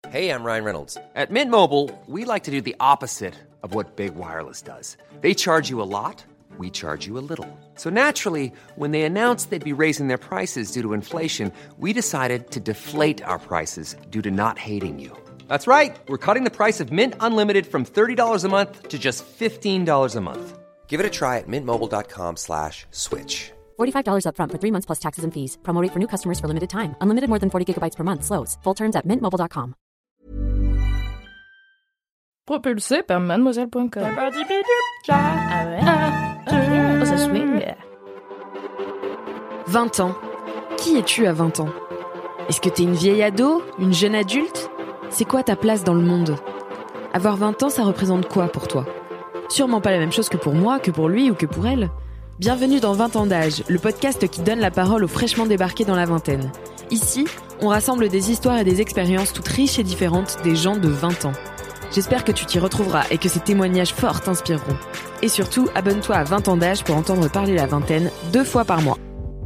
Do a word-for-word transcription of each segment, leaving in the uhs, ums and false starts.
Hey, I'm Ryan Reynolds. At Mint Mobile, we like to do the opposite of what Big Wireless does. They charge you a lot, we charge you a little. So naturally, when they announced they'd be raising their prices due to inflation, we decided to deflate our prices due to not hating you. That's right. We're cutting the price of Mint Unlimited from thirty dollars a month to just fifteen dollars a month. Give it a try at mintmobile.com slash switch. forty-five dollars up front for three months plus taxes and fees. Promo rate for new customers for limited time. Unlimited more than forty gigabytes per month. Slows full terms at mint mobile dot com. Propulsé par mademoiselle point com. Ah ouais. Oh, ça swing. vingt ans. Qui es-tu à vingt ans ? Est-ce que t'es une vieille ado ? Une jeune adulte ? C'est quoi ta place dans le monde ? Avoir vingt ans, ça représente quoi pour toi ? Sûrement pas la même chose que pour moi, que pour lui ou que pour elle. Bienvenue dans vingt ans d'âge, le podcast qui donne la parole aux fraîchement débarqués dans la vingtaine. Ici, on rassemble des histoires et des expériences toutes riches et différentes des gens de vingt ans. J'espère que tu t'y retrouveras et que ces témoignages forts t'inspireront. Et surtout, abonne-toi à vingt ans d'âge pour entendre parler la vingtaine deux fois par mois.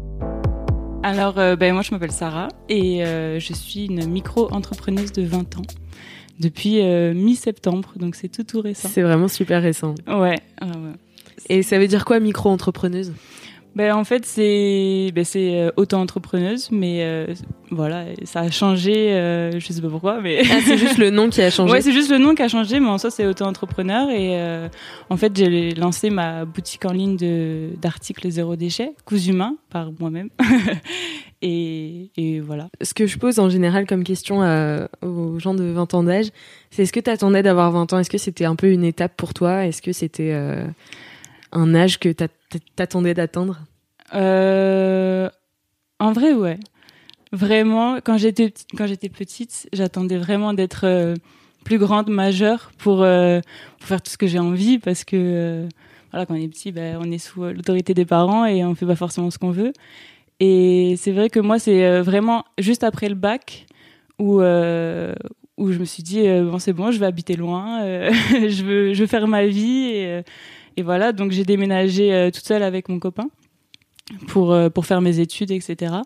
Alors, euh, ben, moi je m'appelle Sarah et euh, je suis une micro-entrepreneuse de vingt ans depuis euh, mi-septembre, donc c'est tout tout récent. C'est vraiment super récent. Ouais. Euh, ouais. Et ça veut dire quoi, micro-entrepreneuse ? Ben, en fait, c'est, ben, c'est euh, auto-entrepreneuse, mais euh, voilà, ça a changé, euh, je sais pas pourquoi, mais... Ah, c'est juste le nom qui a changé. Ouais, c'est juste le nom qui a changé, mais en soi, c'est auto-entrepreneur. Et euh, en fait, j'ai lancé ma boutique en ligne de, d'articles zéro déchet, cousu main, par moi-même. et, et voilà. Ce que je pose en général comme question euh, aux gens de vingt ans d'âge, c'est est-ce que t'attendais d'avoir vingt ans ? Est-ce que c'était un peu une étape pour toi ? Est-ce que c'était euh, un âge que t'attendais d'atteindre ? euh, En vrai, ouais. Vraiment, quand j'étais quand j'étais petite, j'attendais vraiment d'être euh, plus grande, majeure pour euh, pour faire tout ce que j'ai envie, parce que euh, voilà, quand on est petit, ben on est sous euh, l'autorité des parents et on fait pas forcément ce qu'on veut. Et c'est vrai que moi, c'est euh, vraiment juste après le bac où euh, où je me suis dit euh, bon, c'est bon, je vais habiter loin, euh, je veux je veux faire ma vie et euh, et voilà. Donc j'ai déménagé euh, toute seule avec mon copain pour euh, pour faire mes études, et cetera.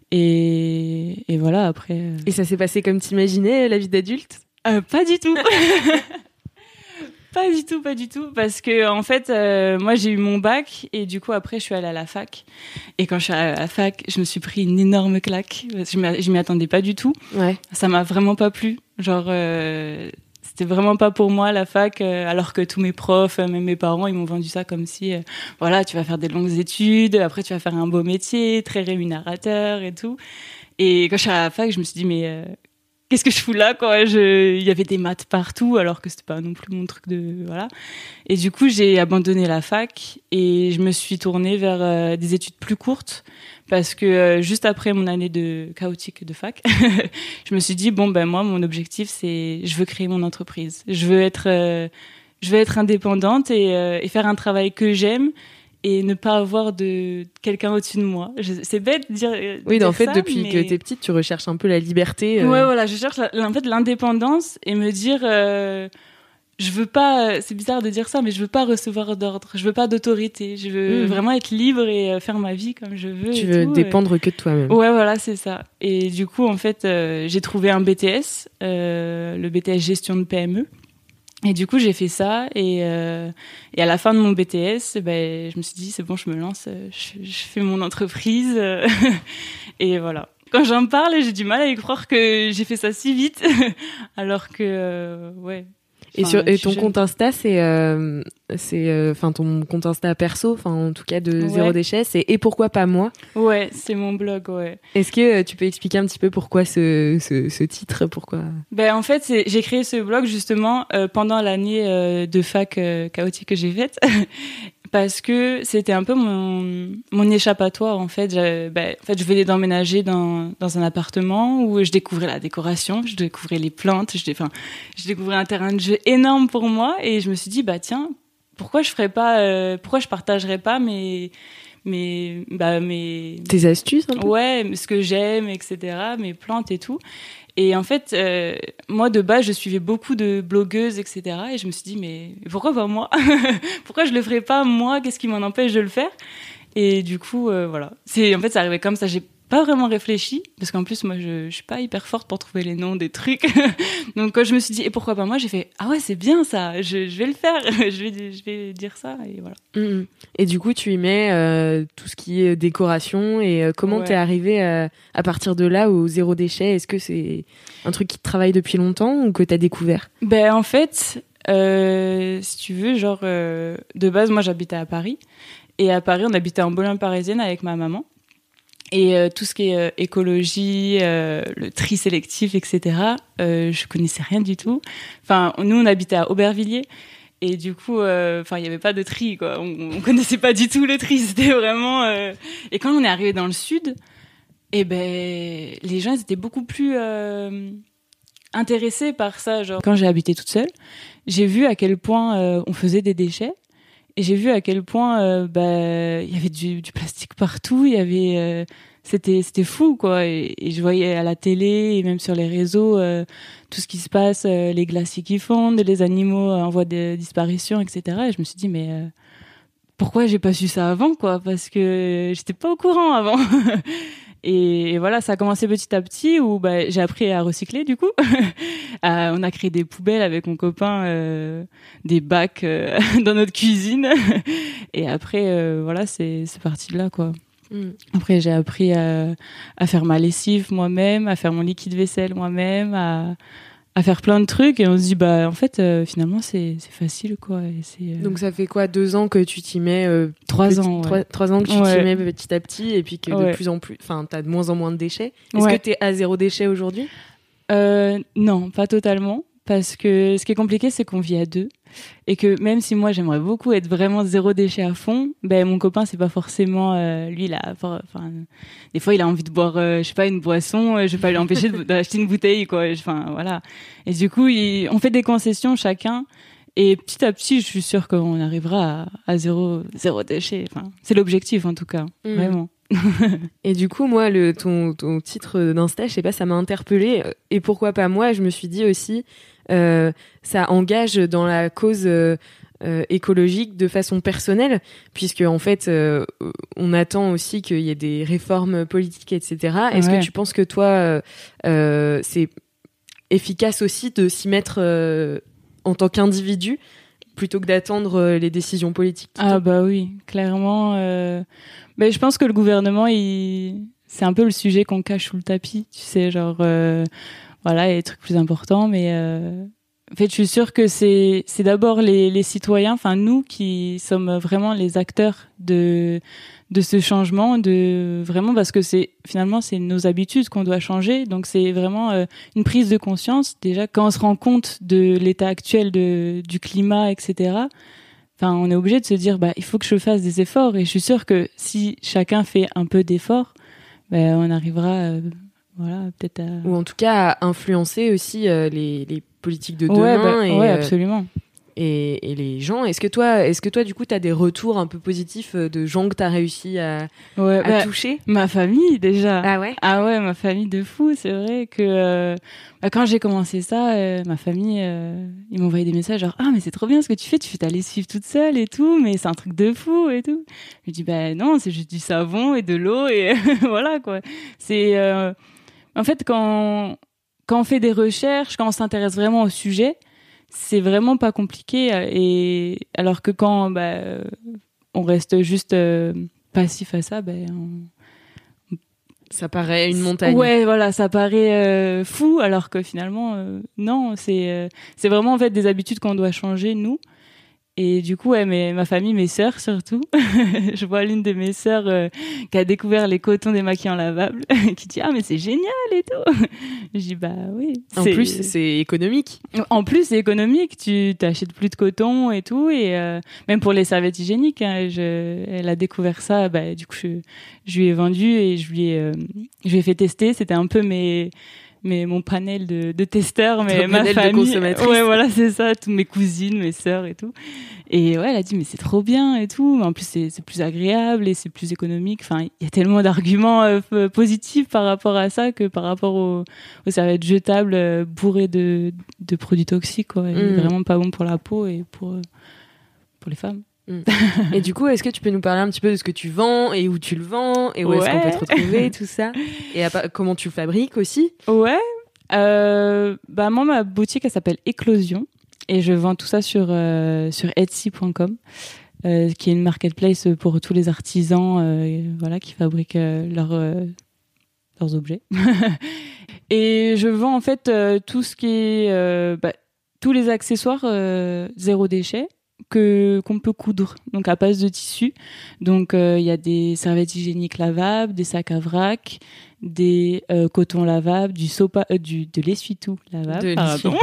Et, et voilà, après... Euh... Et ça s'est passé comme t'imaginais, la vie d'adulte ? euh, Pas du tout. Pas du tout, pas du tout. Parce que, en fait, euh, moi, j'ai eu mon bac et du coup, après, je suis allée à la fac. Et quand je suis allée à la fac, je me suis pris une énorme claque. Je m'y, je m'y attendais pas du tout. Ouais. Ça m'a vraiment pas plu. Genre... Euh... C'était vraiment pas pour moi la fac, euh, alors que tous mes profs, euh, même mes parents, ils m'ont vendu ça comme si, euh, voilà, tu vas faire des longues études, après tu vas faire un beau métier, très rémunérateur et tout. Et quand je suis à la fac, je me suis dit, mais euh, qu'est-ce que je fous là, quoi ? Je... Il y avait des maths partout, alors que c'était pas non plus mon truc de... Voilà. Et du coup, j'ai abandonné la fac et je me suis tournée vers euh, des études plus courtes, parce que euh, juste après mon année de chaotique de fac, je me suis dit bon ben moi mon objectif c'est je veux créer mon entreprise, je veux être euh, je veux être indépendante et, euh, et faire un travail que j'aime et ne pas avoir de quelqu'un au-dessus de moi. Je, c'est bête de dire de oui, dire en fait ça, depuis mais... que t'es petite, tu recherches un peu la liberté. Euh... Ouais voilà, je cherche la, en fait l'indépendance et me dire euh, je veux pas, c'est bizarre de dire ça, mais je veux pas recevoir d'ordre, je veux pas d'autorité, je veux mmh. vraiment être libre et faire ma vie comme je veux. Tu et veux tout, dépendre et... que de toi-même. Ouais, voilà, c'est ça. Et du coup, en fait, euh, j'ai trouvé un B T S, euh, le B T S gestion de P M E. Et du coup, j'ai fait ça. Et, euh, et à la fin de mon B T S, ben, je me suis dit, c'est bon, je me lance, je, je fais mon entreprise. Et voilà. Quand j'en parle, j'ai du mal à y croire que j'ai fait ça si vite. Alors que, euh, ouais. Et, sur, et ton compte Insta, c'est, euh, c'est, enfin euh, ton compte Insta perso, enfin en tout cas de ouais. Zéro Déchet, c'est et pourquoi pas moi ? Ouais, c'est mon blog, ouais. Est-ce que euh, tu peux expliquer un petit peu pourquoi ce, ce, ce titre, pourquoi ? Ben en fait, c'est, j'ai créé ce blog justement euh, pendant l'année euh, de fac euh, chaotique que j'ai faite. Parce que c'était un peu mon mon échappatoire en fait. Je, ben, en fait, je venais d'emménager dans dans un appartement où je découvrais la décoration, je découvrais les plantes, je enfin je découvrais un terrain de jeu énorme pour moi et je me suis dit bah tiens, pourquoi je ferais pas euh, pourquoi je partagerais pas mes mes bah mes tes astuces un peu. Ouais, ce que j'aime, et cetera, mes plantes et tout. Et en fait, euh, moi, de base, je suivais beaucoup de blogueuses, et cetera. Et je me suis dit, mais pourquoi pas moi ? Pourquoi je le ferais pas moi ? Qu'est-ce qui m'en empêche de le faire ? Et du coup, euh, voilà. C'est, en fait, ça arrivait comme ça. J'ai pas vraiment réfléchi, parce qu'en plus, moi, je, je suis pas hyper forte pour trouver les noms des trucs. Donc, quand je me suis dit, et pourquoi pas moi, j'ai fait, ah ouais, c'est bien ça, je, je vais le faire, je vais, je vais dire ça, et voilà. Mmh. Et du coup, tu y mets euh, tout ce qui est décoration, et euh, comment ouais. t'es arrivée à, à partir de là au zéro déchet? Est-ce que c'est un truc qui te travaille depuis longtemps ou que t'as découvert? Ben, en fait, euh, si tu veux, genre, euh, de base, moi, j'habitais à Paris. Et à Paris, on habitait en banlieue parisienne avec ma maman. Et euh, tout ce qui est euh, écologie, euh, le tri sélectif, et cetera, euh, je connaissais rien du tout. Enfin, nous, on habitait à Aubervilliers. Et du coup, enfin, euh, il n'y avait pas de tri, quoi. On, on connaissait pas du tout le tri. C'était vraiment... Euh... Et quand on est arrivé dans le sud, eh ben, les gens, ils étaient beaucoup plus euh, intéressés par ça. Genre, quand j'ai habité toute seule, j'ai vu à quel point euh, on faisait des déchets. Et j'ai vu à quel point euh, bah il y avait du, du plastique partout, il y avait euh, c'était c'était fou quoi et, et je voyais à la télé et même sur les réseaux euh, tout ce qui se passe, euh, les glaciers qui fondent, les animaux en voie de disparition, et cetera. Et je me suis dit mais euh, pourquoi j'ai pas su ça avant quoi, parce que j'étais pas au courant avant. Et voilà, ça a commencé petit à petit où bah, j'ai appris à recycler du coup. euh, on a créé des poubelles avec mon copain, euh, des bacs euh, dans notre cuisine. Et après, euh, voilà, c'est, c'est parti de là quoi. Mm. Après, j'ai appris à, à faire ma lessive moi-même, à faire mon liquide vaisselle moi-même, à, à faire plein de trucs. Et on se dit, bah en fait, euh, finalement, c'est, c'est facile quoi. Et c'est, euh... Donc ça fait quoi, deux ans que tu t'y mets euh, Trois petit, ans. Ouais. Trois, trois ans que tu ouais. t'y mets petit à petit et puis que ouais. de plus en plus, enfin, t'as de moins en moins de déchets. Est-ce ouais. que t'es à zéro déchet aujourd'hui? euh, Non, pas totalement. Parce que ce qui est compliqué, c'est qu'on vit à deux. Et que même si moi, j'aimerais beaucoup être vraiment zéro déchet à fond, ben, mon copain, c'est pas forcément... Euh, lui, il a... Enfin, des fois, il a envie de boire, euh, je sais pas, une boisson. Euh, je vais pas lui empêcher de, d'acheter une bouteille, quoi. Enfin, voilà. Et du coup, il, on fait des concessions chacun. Et petit à petit, je suis sûre qu'on arrivera à, à zéro, zéro déchet. Enfin, c'est l'objectif, en tout cas. Mmh. Vraiment. Et du coup, moi, le, ton, ton titre d'Insta, je sais pas, ça m'a interpellée. Et pourquoi pas moi? Je me suis dit aussi... Euh, ça engage dans la cause euh, euh, écologique de façon personnelle, puisque en fait, euh, on attend aussi qu'il y ait des réformes politiques, et cetera. Est-ce ouais. que tu penses que toi, euh, euh, c'est efficace aussi de s'y mettre euh, en tant qu'individu plutôt que d'attendre les décisions politiques? Ah bah oui, clairement. Euh... Mais je pense que le gouvernement, il... c'est un peu le sujet qu'on cache sous le tapis, tu sais, genre. Euh... Voilà, il y a des trucs plus importants, mais euh, en fait, je suis sûre que c'est c'est d'abord les les citoyens, enfin nous, qui sommes vraiment les acteurs de de ce changement, de vraiment parce que c'est finalement c'est nos habitudes qu'on doit changer, donc c'est vraiment euh, une prise de conscience déjà quand on se rend compte de l'état actuel de du climat, et cetera. Enfin, on est obligé de se dire bah il faut que je fasse des efforts, et je suis sûre que si chacun fait un peu d'efforts, ben on arrivera euh, voilà, peut-être à... Ou en tout cas à influencer aussi euh, les, les politiques de demain. Ouais, bah, et, ouais euh, absolument. Et, et les gens. Est-ce que toi, est-ce que toi du coup, tu as des retours un peu positifs de gens que tu as réussi à, ouais, à bah, toucher? Ma famille, déjà. Ah ouais? Ah ouais, ma famille de fou. C'est vrai que euh, bah, quand j'ai commencé ça, euh, ma famille, euh, ils m'envoyaient des messages genre « Ah, mais c'est trop bien ce que tu fais, tu fais ta lessive toute seule et tout, mais c'est un truc de fou et tout. » Je dis « Bah non, c'est juste du savon et de l'eau et voilà quoi. » C'est... Euh, En fait, quand, quand on fait des recherches, quand on s'intéresse vraiment au sujet, c'est vraiment pas compliqué. Et alors que quand bah, on reste juste euh, passif à ça, ben on... ça paraît une montagne. Ouais, voilà, ça paraît euh, fou, alors que finalement, euh, non, c'est euh, c'est vraiment en fait des habitudes qu'on doit changer nous. Et du coup, ouais, mais ma famille, mes sœurs surtout. Je vois l'une de mes sœurs euh, qui a découvert les cotons démaquillants lavables, qui dit « Ah, mais c'est génial et tout !» Je dis « Bah oui. » En plus, c'est économique. En plus, c'est économique. Tu t'achètes plus de coton et tout. Et euh, même pour les serviettes hygiéniques, hein, je, elle a découvert ça. Bah, du coup, je, je lui ai vendu et je lui ai, euh, je lui ai fait tester. C'était un peu mes... mais mon panel de, de testeurs, mais Ton ma panel famille, de consommatrices. ouais, voilà, c'est ça, toutes mes cousines, mes sœurs et tout. Et ouais, elle a dit mais c'est trop bien et tout. Mais en plus c'est c'est plus agréable et c'est plus économique. Enfin, il y a tellement d'arguments euh, positifs par rapport à ça que par rapport aux, aux serviettes jetables euh, bourrées de de produits toxiques quoi. Et mmh. vraiment pas bon pour la peau et pour pour les femmes. Et du coup, est-ce que tu peux nous parler un petit peu de ce que tu vends et où tu le vends et où ouais. est-ce qu'on peut te retrouver, tout ça, et à, comment tu le fabriques aussi? Ouais. Euh, bah moi, ma boutique, elle s'appelle Éclosion et je vends tout ça sur euh, sur Etsy point com, euh, qui est une marketplace pour tous les artisans, euh, voilà, qui fabriquent euh, leurs euh, leurs objets. Et je vends en fait euh, tout ce qui est euh, bah, tous les accessoires euh, zéro déchet que qu'on peut coudre, donc à base de tissu. Donc il euh, y a des serviettes hygiéniques lavables, des sacs à vrac, des euh, cotons lavables, du sopa, euh, du de l'essuie-tout lavable, de pardon,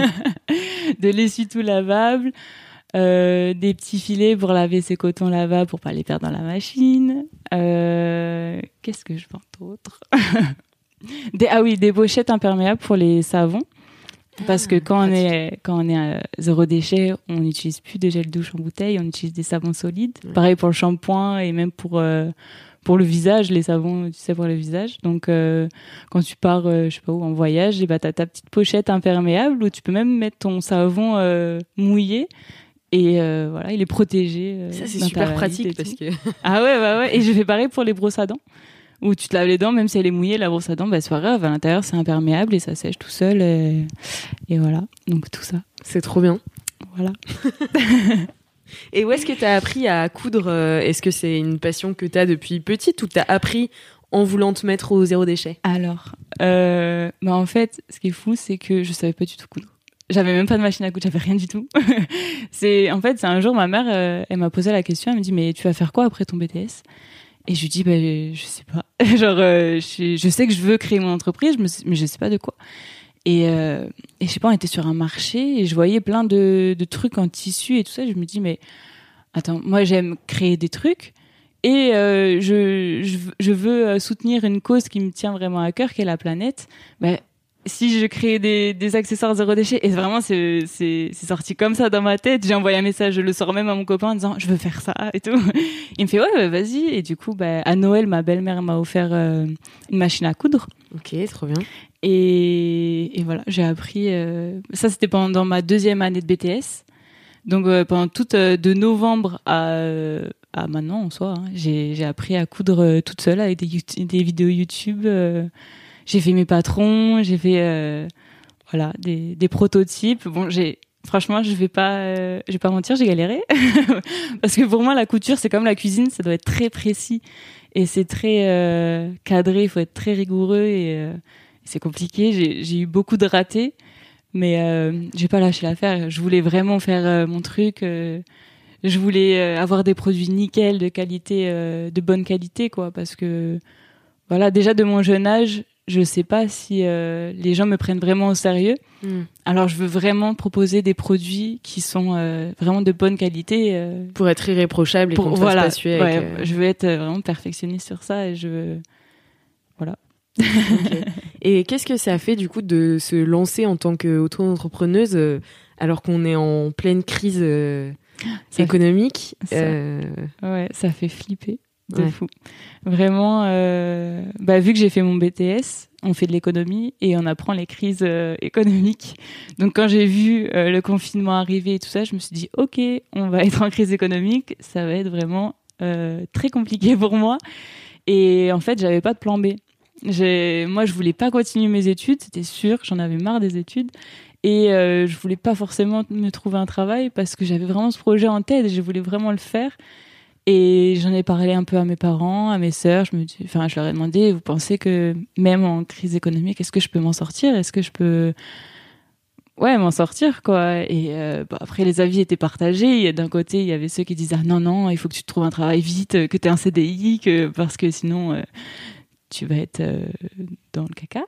de l'essuie-tout lavable, euh, des petits filets pour laver ces cotons lavables pour pas les perdre dans la machine. Euh, qu'est-ce que je vends d'autre? Des, ah oui, des pochettes imperméables pour les savons. Parce que quand on est, quand on est à zéro déchet, on n'utilise plus de gel douche en bouteille, on utilise des savons solides. Ouais. Pareil pour le shampoing et même pour, euh, pour le visage, les savons, tu sais, pour le visage. Donc, euh, quand tu pars, euh, je sais pas où, en voyage, et bah, t'as ta petite pochette imperméable où tu peux même mettre ton savon euh, mouillé. Et euh, voilà, il est protégé. Euh, Ça, c'est super pratique parce que... Ah ouais, bah ouais. Et je fais pareil pour les brosses à dents. Où tu te laves les dents, même si elle est mouillée, la brosse à dents, bah, c'est pas grave, à l'intérieur, c'est imperméable et ça sèche tout seul. Et, et voilà, donc tout ça. C'est trop bien. Voilà. Et où est-ce que tu as appris à coudre? Est-ce que c'est une passion que tu as depuis petite ou tu as appris en voulant te mettre au zéro déchet? Alors, euh, bah en fait, ce qui est fou, c'est que je savais pas du tout coudre. J'avais même pas de machine à coudre, j'avais rien du tout. c'est, en fait, c'est un jour, ma mère, euh, elle m'a posé la question, elle me dit, mais tu vas faire quoi après ton B T S? Et je lui dis, bah, je sais pas. Genre, euh, je, je sais que je veux créer mon entreprise, mais je sais pas de quoi. Et, euh, et je sais pas, on était sur un marché et je voyais plein de, de trucs en tissu et tout ça. Et je me dis, mais attends, moi, j'aime créer des trucs et euh, je, je, je veux soutenir une cause qui me tient vraiment à cœur, qui est la planète. Bah, si je crée des, des accessoires zéro déchet, et vraiment c'est, c'est, c'est sorti comme ça dans ma tête, j'ai envoyé un message, je le sors même à mon copain en disant je veux faire ça et tout. Il me fait ouais, ouais vas-y. Et du coup bah, à Noël ma belle-mère m'a offert euh, une machine à coudre. Ok, trop bien. Et, et voilà, j'ai appris euh, ça c'était pendant ma deuxième année de B T S. Donc euh, pendant toute euh, de novembre à euh, à maintenant en soi, hein, j'ai j'ai appris à coudre euh, toute seule avec des des vidéos YouTube. Euh, J'ai fait mes patrons, j'ai fait euh, voilà des, des prototypes. Bon, j'ai franchement, je vais pas, euh, je vais pas mentir, j'ai galéré parce que pour moi la couture c'est comme la cuisine, ça doit être très précis et c'est très euh, cadré, il faut être très rigoureux et euh, c'est compliqué. J'ai, j'ai eu beaucoup de ratés, mais euh, j'ai pas lâché l'affaire. Je voulais vraiment faire euh, mon truc. Euh, je voulais euh, avoir des produits nickel, de qualité, euh, de bonne qualité, quoi, parce que voilà, déjà de mon jeune âge. Je sais pas si euh, les gens me prennent vraiment au sérieux. Mm. Alors, je veux vraiment proposer des produits qui sont euh, vraiment de bonne qualité. Euh, pour être irréprochable et pour, qu'on ne voilà, fasse pas suer. Ouais, avec, euh... je veux être vraiment perfectionniste sur ça et je veux... Voilà. Okay. Et qu'est-ce que ça a fait, du coup, de se lancer en tant qu'auto-entrepreneuse euh, alors qu'on est en pleine crise euh, économique fait... euh... ça... Ouais, ça fait flipper. De ouais. fou. Vraiment, euh, bah, vu que j'ai fait mon B T S, on fait de l'économie et on apprend les crises euh, économiques. Donc quand j'ai vu euh, le confinement arriver et tout ça, je me suis dit, ok, on va être en crise économique, ça va être vraiment euh, très compliqué pour moi. Et en fait, j'avais pas de plan B. J'ai... Moi, je voulais pas continuer mes études, c'était sûr, j'en avais marre des études. Et euh, je voulais pas forcément me trouver un travail parce que j'avais vraiment ce projet en tête et je voulais vraiment le faire. Et j'en ai parlé un peu à mes parents, à mes sœurs. Je me dis, enfin, je leur ai demandé, vous pensez que même en crise économique, est-ce que je peux m'en sortir? Est-ce que je peux, ouais, m'en sortir, quoi? Et euh, bah, après, les avis étaient partagés. Et d'un côté, il y avait ceux qui disaient, ah, non, non, il faut que tu te trouves un travail vite, que tu aies un C D I, que parce que sinon, euh, tu vas être euh, dans le caca.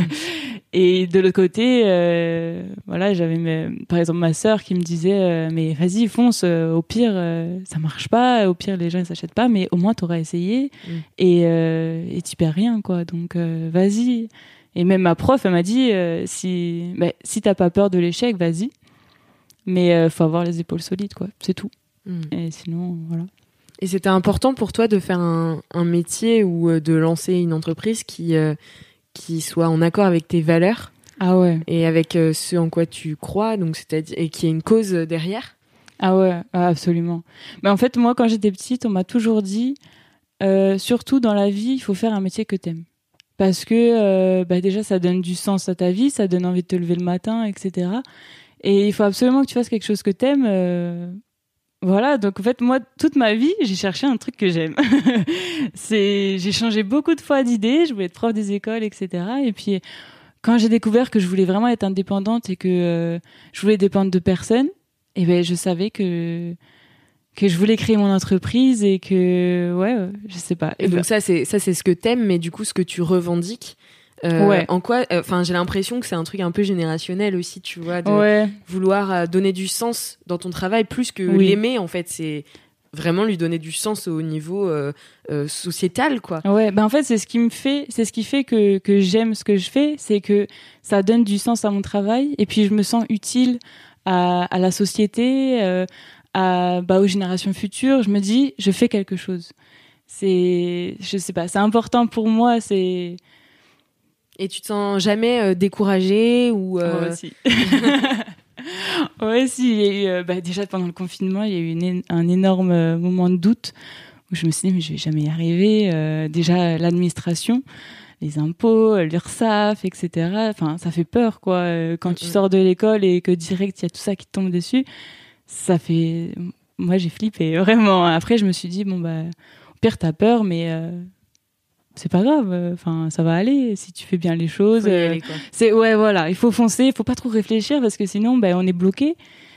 Et de l'autre côté, euh, voilà, j'avais mes, par exemple ma sœur qui me disait euh, mais vas-y fonce, euh, au pire euh, ça marche pas, au pire les gens ils s'achètent pas, mais au moins t'auras essayé mm. et euh, et tu perds rien, quoi, donc euh, vas-y. Et même ma prof elle m'a dit euh, si bah, si t'as pas peur de l'échec, vas-y, mais euh, faut avoir les épaules solides, quoi, c'est tout. Mm. Et sinon voilà. Et c'était important pour toi de faire un, un métier ou de lancer une entreprise qui euh, qui soit en accord avec tes valeurs, ah ouais, et avec euh, ce en quoi tu crois, donc c'est-à-dire et qui ait une cause derrière. Ah ouais, absolument. Mais en fait, moi, quand j'étais petite, on m'a toujours dit, euh, surtout dans la vie, il faut faire un métier que t'aimes. Parce que euh, bah déjà, ça donne du sens à ta vie, ça donne envie de te lever le matin, et cetera. Et il faut absolument que tu fasses quelque chose que t'aimes. Euh... Voilà, donc en fait, moi, toute ma vie, j'ai cherché un truc que j'aime. C'est... J'ai changé beaucoup de fois d'idées, je voulais être prof des écoles, et cetera. Et puis, quand j'ai découvert que je voulais vraiment être indépendante et que euh, je voulais dépendre de personne, et ben je savais que que je voulais créer mon entreprise et que ouais, je sais pas. Et, et donc ben... ça c'est ça c'est ce que t'aimes, mais du coup ce que tu revendiques. Euh, ouais. En quoi enfin euh, j'ai l'impression que c'est un truc un peu générationnel aussi, tu vois, de ouais. vouloir euh, donner du sens dans ton travail plus que oui. l'aimer, en fait, c'est vraiment lui donner du sens au niveau euh, euh, sociétal, quoi. Ouais, ben en fait c'est ce qui me fait, c'est ce qui fait que que j'aime ce que je fais, c'est que ça donne du sens à mon travail et puis je me sens utile à, à la société, euh, à bah aux générations futures. Je me dis, je fais quelque chose. C'est, je sais pas, c'est important pour moi. C'est Et tu te sens jamais euh, découragée ou euh... Oh, si. Ouais, si. Il y a eu, euh, bah, déjà pendant le confinement, il y a eu une, un énorme euh, moment de doute où je me suis dit mais je vais jamais y arriver. Euh, déjà l'administration, les impôts, l'URSSAF, et cetera. Enfin, ça fait peur, quoi. Quand mm-hmm. tu sors de l'école et que direct il y a tout ça qui te tombe dessus, ça fait. Moi, j'ai flippé vraiment. Après, je me suis dit bon bah, au pire t'as peur, mais euh, c'est pas grave. Enfin, ça va aller si tu fais bien les choses. Faut y aller, quoi. C'est ouais, voilà. Il faut foncer. Il faut pas trop réfléchir parce que sinon, bah, on est bloqué.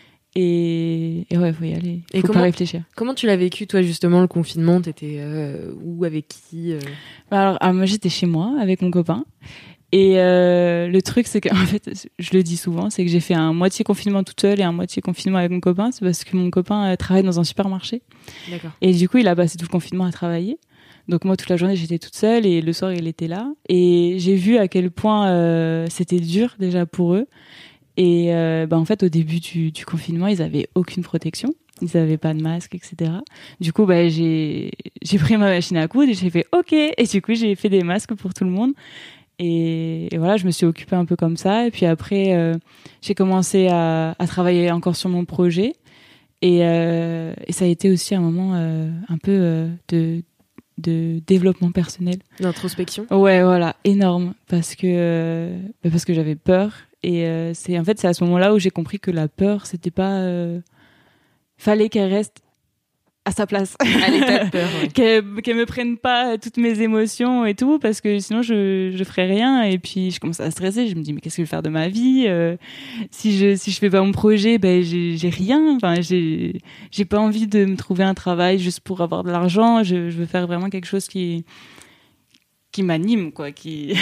Et, et ouais, faut y aller. Faut et comment, pas réfléchir. Comment tu l'as vécu, toi, justement, le confinement? T'étais euh, où, avec qui euh... alors, alors, moi, j'étais chez moi avec mon copain. Et euh, le truc, c'est qu'en fait, je le dis souvent, c'est que j'ai fait un moitié confinement toute seule et un moitié confinement avec mon copain. C'est parce que mon copain euh, travaille dans un supermarché. D'accord. Et du coup, il a passé tout le confinement à travailler. Donc moi, toute la journée, j'étais toute seule et le soir, il était là. Et j'ai vu à quel point euh, c'était dur déjà pour eux. Et euh, bah, en fait, au début du, du confinement, ils avaient aucune protection. Ils avaient pas de masque, et cetera. Du coup, bah, j'ai, j'ai pris ma machine à coudre et j'ai fait OK. Et du coup, j'ai fait des masques pour tout le monde. Et, et voilà, je me suis occupée un peu comme ça. Et puis après, euh, j'ai commencé à, à travailler encore sur mon projet. Et, euh, et ça a été aussi un moment euh, un peu euh, de, de développement personnel. D'introspection. Ouais, voilà, énorme. Parce que, euh, bah parce que j'avais peur. Et euh, c'est, en fait, c'est à ce moment-là où j'ai compris que la peur, c'était pas... Euh... Fallait qu'elle reste à sa place. À l'état de peur, ouais. qu'elle, qu'elle me prenne pas toutes mes émotions et tout, parce que sinon, je, je ferais rien. Et puis, je commence à stresser. Je me dis, mais qu'est-ce que je vais faire de ma vie? euh, Si je si je fais pas mon projet, ben, j'ai, j'ai rien. Enfin, j'ai, j'ai pas envie de me trouver un travail juste pour avoir de l'argent. Je, je veux faire vraiment quelque chose qui, qui m'anime, quoi, qui...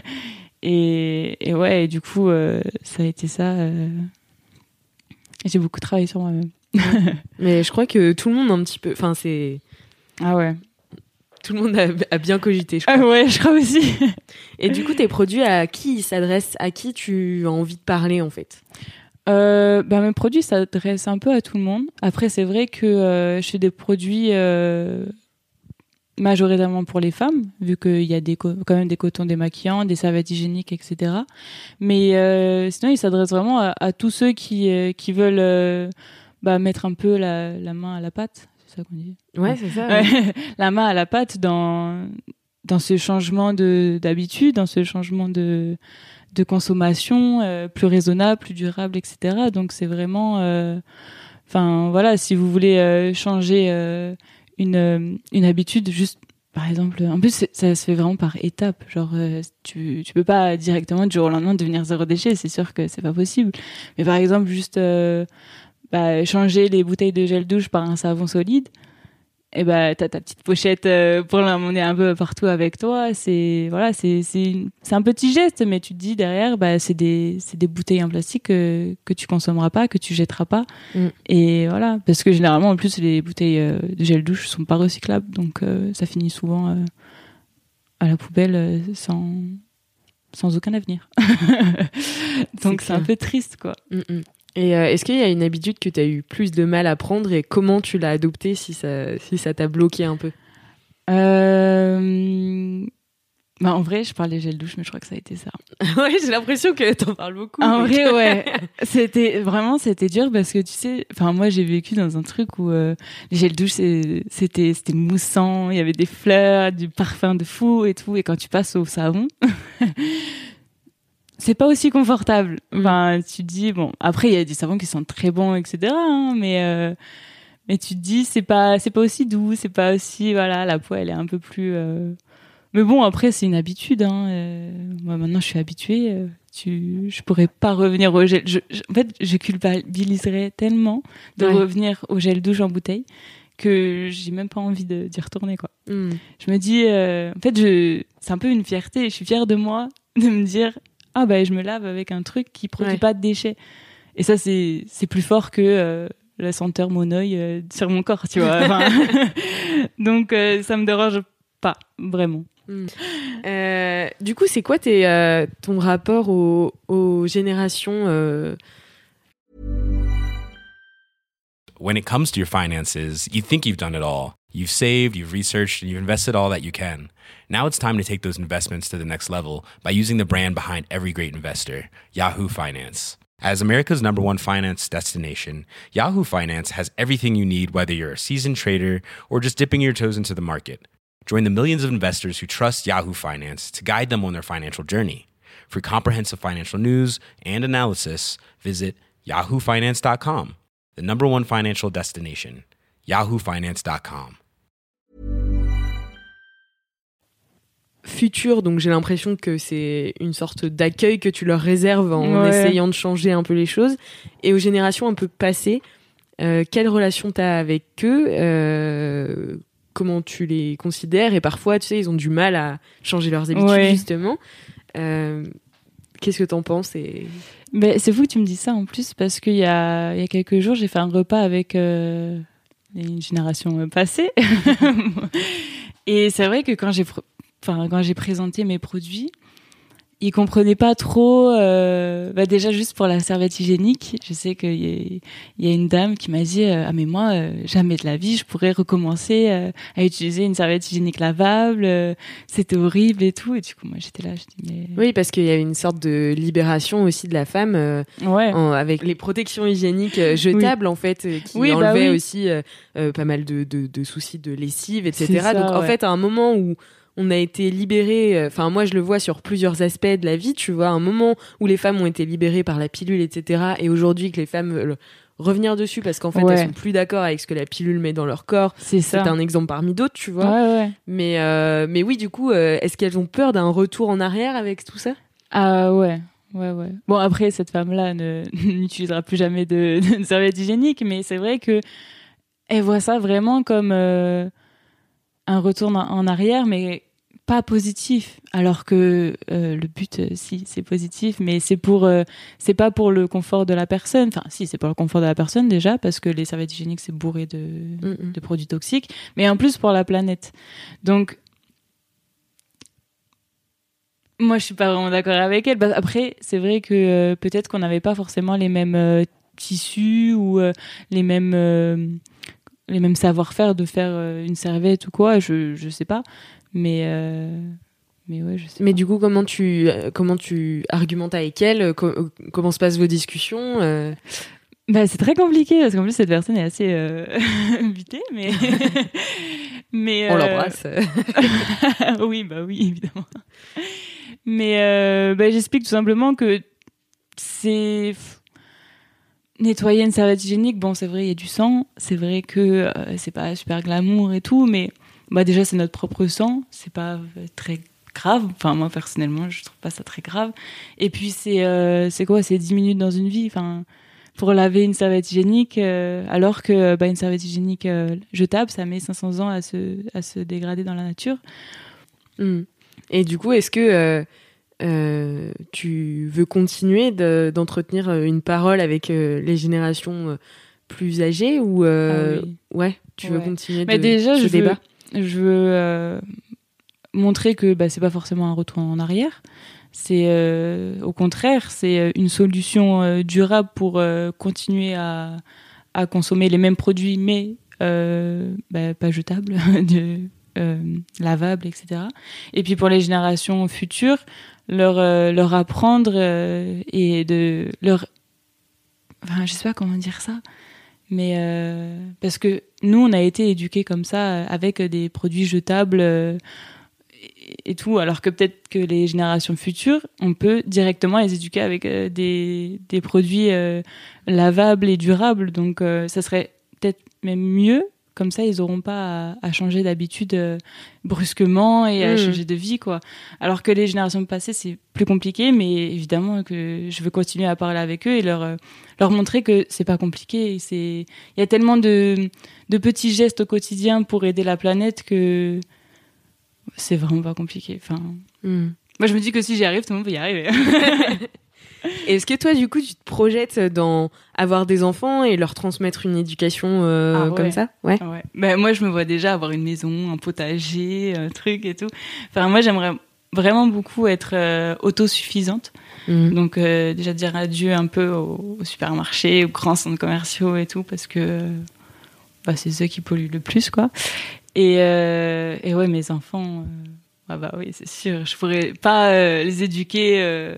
Et, et ouais, et du coup, euh, ça a été ça. Euh... J'ai beaucoup travaillé sur moi-même. Mais je crois que tout le monde un petit peu... Enfin, c'est... Ah ouais. Tout le monde a, a bien cogité, je crois. Ah ouais, je crois aussi. Et du coup, tes produits, à qui ils s'adressent? À qui tu as envie de parler, en fait? euh, bah, mes produits s'adressent un peu à tout le monde. Après, c'est vrai que euh, je fais des produits... Euh... majoritairement pour les femmes, vu qu'il y a des co- quand même des cotons démaquillants, des serviettes hygiéniques, et cetera. Mais euh, sinon, ils s'adressent vraiment à, à tous ceux qui, euh, qui veulent euh, bah, mettre un peu la, la main à la pâte. C'est ça qu'on dit? Ouais, c'est ça. Ouais. Ouais. La main à la pâte dans, dans ce changement de, d'habitude, dans ce changement de, de consommation euh, plus raisonnable, plus durable, et cetera. Donc, c'est vraiment... Enfin, euh, voilà, si vous voulez euh, changer... Euh, Une, une habitude, juste par exemple, en plus ça se fait vraiment par étapes, genre euh, tu, tu peux pas directement du jour au lendemain devenir zéro déchet, c'est sûr que c'est pas possible, mais par exemple juste euh, bah, changer les bouteilles de gel douche par un savon solide, et bah t'as ta petite pochette euh, pour l'emmener un peu partout avec toi. C'est voilà, c'est c'est une, c'est un petit geste, mais tu te dis derrière, bah c'est des c'est des bouteilles en plastique que que tu consommeras pas, que tu jetteras pas. Mm. Et voilà, parce que généralement en plus les bouteilles euh, de gel douche sont pas recyclables, donc euh, ça finit souvent euh, à la poubelle euh, sans sans aucun avenir. Donc c'est, c'est un peu triste, quoi. Mm-mm. Et euh, est-ce qu'il y a une habitude que tu as eu plus de mal à prendre et comment tu l'as adoptée si ça, si ça t'a bloqué un peu? euh... Bah, en vrai, je parle des gels douche, mais je crois que ça a été ça. Ouais, j'ai l'impression que t'en parles beaucoup. En donc. vrai, ouais. C'était vraiment, c'était dur parce que tu sais, enfin, moi, j'ai vécu dans un truc où euh, les gels douche, c'est, c'était, c'était moussant, il y avait des fleurs, du parfum de fou et tout. Et quand tu passes au savon, c'est pas aussi confortable. Enfin, tu te dis, bon, après, il y a des savons qui sont très bons, et cetera. Hein, mais, euh, mais tu te dis, c'est pas, c'est pas aussi doux, c'est pas aussi, voilà, la peau, elle est un peu plus. Euh... Mais bon, après, c'est une habitude. Hein. Euh, moi, maintenant, je suis habituée. Euh, tu, je pourrais pas revenir au gel. Je, je, en fait, je culpabiliserais tellement de ouais. revenir au gel douche en bouteille que j'ai même pas envie de, d'y retourner, quoi. Mm. Je me dis, euh, en fait, je, c'est un peu une fierté. Je suis fière de moi de me dire, ah ben, bah, je me lave avec un truc qui produit ouais. pas de déchets. Et ça, c'est, c'est plus fort que euh, la senteur Monoï euh, sur mon corps, tu vois. Enfin, donc, euh, ça me dérange pas, vraiment. Mmh. Euh, du coup, c'est quoi tes, euh, ton rapport aux, aux générations euh... When it comes to your finances, you think you've done it all. You've saved, you've researched, and you've invested all that you can. Now it's time to take those investments to the next level by using the brand behind every great investor, Yahoo Finance. As America's number one finance destination, Yahoo Finance has everything you need, whether you're a seasoned trader or just dipping your toes into the market. Join the millions of investors who trust Yahoo Finance to guide them on their financial journey. For comprehensive financial news and analysis, visit yahoo finance dot com, the number one financial destination, yahoo finance dot com. Futur, donc j'ai l'impression que c'est une sorte d'accueil que tu leur réserves en ouais. essayant de changer un peu les choses. Et aux générations un peu passées, euh, quelle relation t'as avec eux euh, comment tu les considères? Et parfois, tu sais, ils ont du mal à changer leurs habitudes, ouais. justement. Euh, qu'est-ce que t'en penses et... ben, c'est fou que tu me dises ça, en plus, parce qu'il y a, il y a quelques jours, j'ai fait un repas avec euh, une génération passée. Et c'est vrai que quand j'ai, enfin, quand j'ai présenté mes produits, ils comprenaient pas trop. Euh, bah déjà juste pour la serviette hygiénique, je sais qu'il y a, il y a une dame qui m'a dit euh, ah mais moi euh, jamais de la vie je pourrais recommencer euh, à utiliser une serviette hygiénique lavable. Euh, c'était horrible et tout. Et du coup moi j'étais là, je dis mais oui parce qu'il y a une sorte de libération aussi de la femme euh, ouais. en, avec les protections hygiéniques euh, jetables oui. en fait euh, qui oui, enlevaient bah oui. aussi euh, euh, pas mal de, de, de soucis de lessive et cetera. Ça, Donc en ouais. fait à un moment où on a été libérés, enfin euh, moi je le vois sur plusieurs aspects de la vie, tu vois, un moment où les femmes ont été libérées par la pilule, et cetera. Et aujourd'hui que les femmes veulent revenir dessus parce qu'en fait ouais. elles sont plus d'accord avec ce que la pilule met dans leur corps. C'est, c'est un exemple parmi d'autres, tu vois. Ouais, ouais. Mais, euh, mais oui, du coup, euh, est-ce qu'elles ont peur d'un retour en arrière avec tout ça ? Ah ouais. Ouais, ouais. Bon, après, cette femme-là ne, n'utilisera plus jamais de, de serviette hygiénique, mais c'est vrai que elle voit ça vraiment comme euh, un retour en arrière, mais pas positif. Alors que euh, le but, euh, si, c'est positif, mais c'est pour, euh, c'est pas pour le confort de la personne. Enfin, si, c'est pour le confort de la personne déjà, parce que les serviettes hygiéniques, c'est bourré de, mm-hmm. de produits toxiques, mais en plus pour la planète. Donc, moi, je suis pas vraiment d'accord avec elle. Bah, après, c'est vrai que euh, peut-être qu'on n'avait pas forcément les mêmes euh, tissus ou euh, les mêmes euh, les mêmes savoir-faire de faire euh, une serviette ou quoi. Je je sais pas, mais euh, mais ouais, je sais. Mais pas. Du coup, comment tu euh, comment tu argumentes avec elle co- Comment se passent vos discussions euh... Bah, c'est très compliqué parce qu'en plus cette personne est assez euh, butée, mais mais on euh... l'embrasse. Oui, bah oui, évidemment. Mais euh, bah, j'explique tout simplement que c'est nettoyer une serviette hygiénique. Bon, c'est vrai, il y a du sang. C'est vrai que euh, c'est pas super glamour et tout, mais bah déjà c'est notre propre sang. C'est pas très grave. Enfin, moi personnellement, je trouve pas ça très grave. Et puis c'est euh, c'est quoi ? C'est dix minutes dans une vie. Enfin, pour laver une serviette hygiénique, euh, alors que bah, une serviette hygiénique euh, jetable, ça met cinq cents ans à se à se dégrader dans la nature. Mmh. Et du coup, est-ce que euh, euh, tu veux continuer de, d'entretenir une parole avec euh, les générations euh, plus âgées ou euh, ah oui. ouais, tu ouais. veux continuer Mais de, déjà, ce je débat veux, Je veux euh, montrer que bah, c'est pas forcément un retour en arrière. C'est euh, au contraire, c'est une solution euh, durable pour euh, continuer à, à consommer les mêmes produits, mais euh, bah, pas jetables. de, euh, lavables, et cetera. Et puis pour les générations futures, leur euh, leur apprendre euh, et de leur, enfin je sais pas comment dire ça, mais euh, parce que nous on a été éduqués comme ça avec des produits jetables. Euh, et tout, alors que peut-être que les générations futures, on peut directement les éduquer avec euh, des, des produits euh, lavables et durables. Donc, euh, ça serait peut-être même mieux. Comme ça, ils n'auront pas à, à changer d'habitude euh, brusquement et à mmh. changer de vie, quoi. Alors que les générations passées, c'est plus compliqué, mais évidemment que je veux continuer à parler avec eux et leur, euh, leur montrer que c'est pas compliqué. C'est... Il y a tellement de, de petits gestes au quotidien pour aider la planète que... c'est vraiment pas compliqué. Enfin, mm. moi, je me dis que si j'y arrive, tout le monde peut y arriver. Est-ce que toi, du coup, tu te projettes dans avoir des enfants et leur transmettre une éducation euh, ah, ouais. comme ça? Ouais. Ah ouais. Ben, moi, je me vois déjà avoir une maison, un potager, un truc et tout. Enfin, moi, j'aimerais vraiment beaucoup être euh, autosuffisante. Mm. Donc, euh, déjà dire adieu un peu au, au supermarché, aux grands centres commerciaux et tout, parce que bah, c'est ceux qui polluent le plus, quoi. Et, euh, et ouais, mes enfants, euh, ah bah oui, c'est sûr, je pourrais pas euh, les éduquer euh,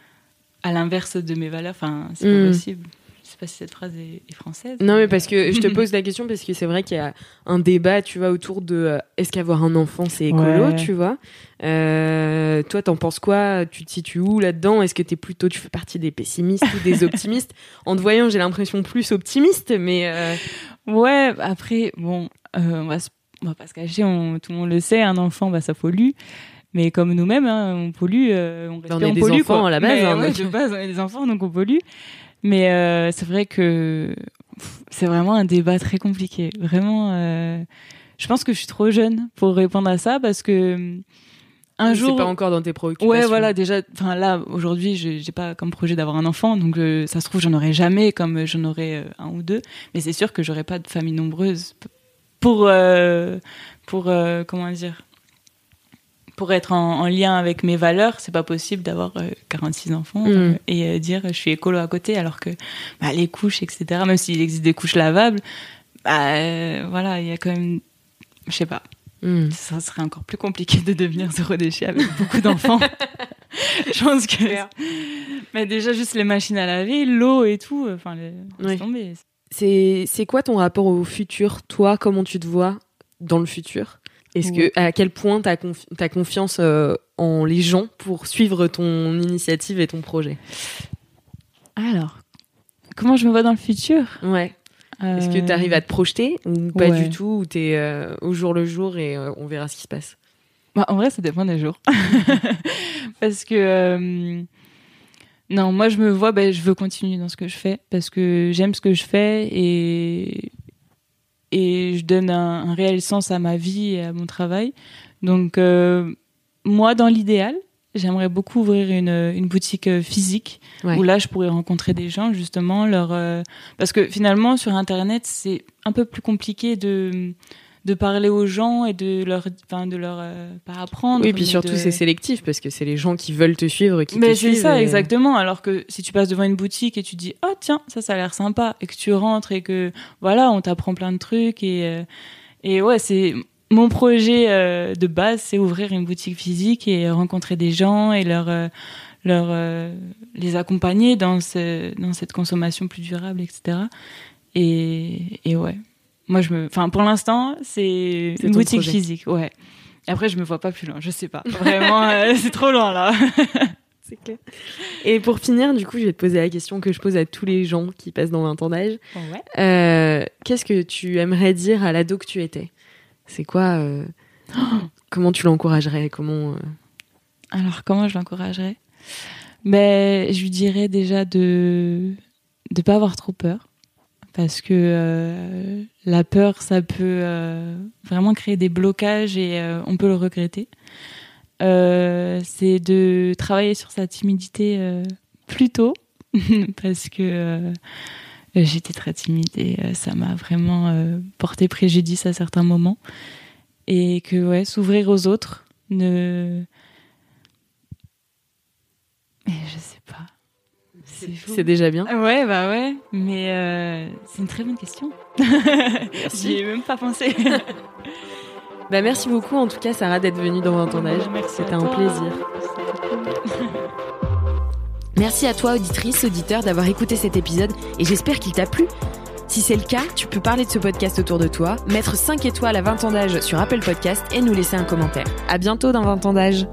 à l'inverse de mes valeurs. Enfin, c'est mmh. pas possible. Je sais pas si cette phrase est, est française. Non, mais, mais parce que je te pose la question parce que c'est vrai qu'il y a un débat, tu vois, autour de euh, est-ce qu'avoir un enfant c'est écolo, ouais. tu vois. Euh, toi, t'en penses quoi? Tu te situes où là-dedans? Est-ce que t'es plutôt, tu fais partie des pessimistes ou des optimistes? En te voyant, j'ai l'impression plus optimiste, mais euh... ouais. Après, bon, euh, on va se on va pas se cacher, on, tout le monde le sait, un enfant, bah, ça pollue. Mais comme nous-mêmes, hein, on pollue, euh, on respire, on est on des pollue, enfants quoi. à la base. Mais, hein, ouais, de base, on est des enfants, donc on pollue. Mais euh, c'est vrai que pff, c'est vraiment un débat très compliqué. Vraiment, euh, je pense que je suis trop jeune pour répondre à ça parce que un c'est jour, c'est pas encore dans tes préoccupations. Ouais, voilà, déjà, enfin là, aujourd'hui, j'ai, j'ai pas comme projet d'avoir un enfant, donc euh, ça se trouve, j'en aurai jamais, comme j'en aurai euh, un ou deux. Mais c'est sûr que j'aurai pas de famille nombreuse pour, euh, pour euh, comment dire, pour être en, en lien avec mes valeurs. C'est pas possible d'avoir euh, quarante-six enfants mmh. euh, et euh, dire je suis écolo à côté, alors que bah, les couches, et cetera. Même s'il existe des couches lavables, bah euh, voilà, il y a quand même, je sais pas. Mmh. Ça serait encore plus compliqué de devenir zéro déchet avec beaucoup d'enfants. Je pense que mais déjà juste les machines à laver, l'eau et tout, enfin les... ouais. tomber. C'est c'est quoi ton rapport au futur, toi? Comment tu te vois dans le futur? Est-ce ouais. que à quel point t'as confi- t'as confiance euh, en les gens pour suivre ton initiative et ton projet? Alors, comment je me vois dans le futur? Ouais. Euh... Est-ce que t'arrives à te projeter ou pas ouais. du tout, ou t'es euh, au jour le jour et euh, on verra ce qui se passe? Bah, en vrai, ça dépend des jours. Parce que euh, non, moi je me vois, bah, je veux continuer dans ce que je fais parce que j'aime ce que je fais et et je donne un, un réel sens à ma vie et à mon travail. Donc euh, moi, dans l'idéal, j'aimerais beaucoup ouvrir une, une boutique physique ouais. où là, je pourrais rencontrer des gens, justement. Leur, euh... Parce que finalement, sur Internet, c'est un peu plus compliqué de, de parler aux gens et de leur, enfin, de leur euh, pas apprendre. Oui, puis surtout, de... c'est sélectif parce que c'est les gens qui veulent te suivre qui mais te c'est suivent. ça, et... exactement. Alors que si tu passes devant une boutique et tu dis « Oh, tiens, ça, ça a l'air sympa » et que tu rentres et que, voilà, on t'apprend plein de trucs et, euh... et ouais, c'est... Mon projet euh, de base, c'est ouvrir une boutique physique et rencontrer des gens et leur, euh, leur, euh, les accompagner dans, ce, dans cette consommation plus durable, et cetera. Et, et ouais, moi, je me, enfin, pour l'instant, c'est, c'est une boutique projet. Physique, ouais. Et après, je me vois pas plus loin, je sais pas. Vraiment, euh, c'est trop loin là. C'est clair. Et pour finir, du coup, je vais te poser la question que je pose à tous les gens qui passent dans vingt ans d'âge. Ouais. Euh, qu'est-ce que tu aimerais dire à l'ado que tu étais ? C'est quoi euh, oh. Comment tu l'encouragerais? Comment euh... Alors, comment je l'encouragerais? Ben, je lui dirais déjà de de pas avoir trop peur, parce que euh, la peur, ça peut euh, vraiment créer des blocages et euh, on peut le regretter. Euh, c'est de travailler sur sa timidité euh, plus tôt, parce que euh, j'étais très timide et euh, ça m'a vraiment euh, porté préjudice à certains moments. Et que, ouais, s'ouvrir aux autres, ne... Mais je sais pas. C'est, c'est déjà bien. Ouais, bah ouais. Mais euh, c'est une très bonne question. J'y ai même pas pensé. Bah merci beaucoup en tout cas Sarah d'être venue dans vingt ans d'âge. Merci. C'était un plaisir. Merci à toi auditrice, auditeur d'avoir écouté cet épisode et j'espère qu'il t'a plu. Si c'est le cas, tu peux parler de ce podcast autour de toi, mettre cinq étoiles à vingt ans d'âge sur Apple Podcast et nous laisser un commentaire. À bientôt dans vingt ans d'âge.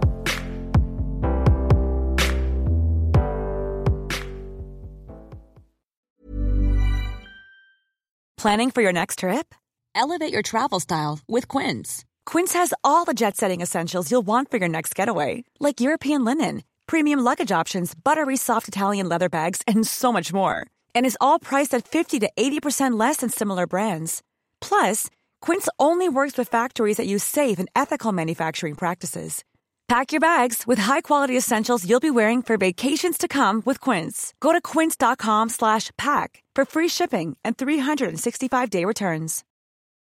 Planning for your next trip? Elevate your travel style with Quince. Quince has all the jet-setting essentials you'll want for your next getaway, like European linen, premium luggage options, buttery soft Italian leather bags, and so much more. And is all priced at fifty to eighty percent less than similar brands. Plus, Quince only works with factories that use safe and ethical manufacturing practices. Pack your bags with high-quality essentials you'll be wearing for vacations to come with Quince. Go to quince.com slash pack for free shipping and three sixty-five day returns.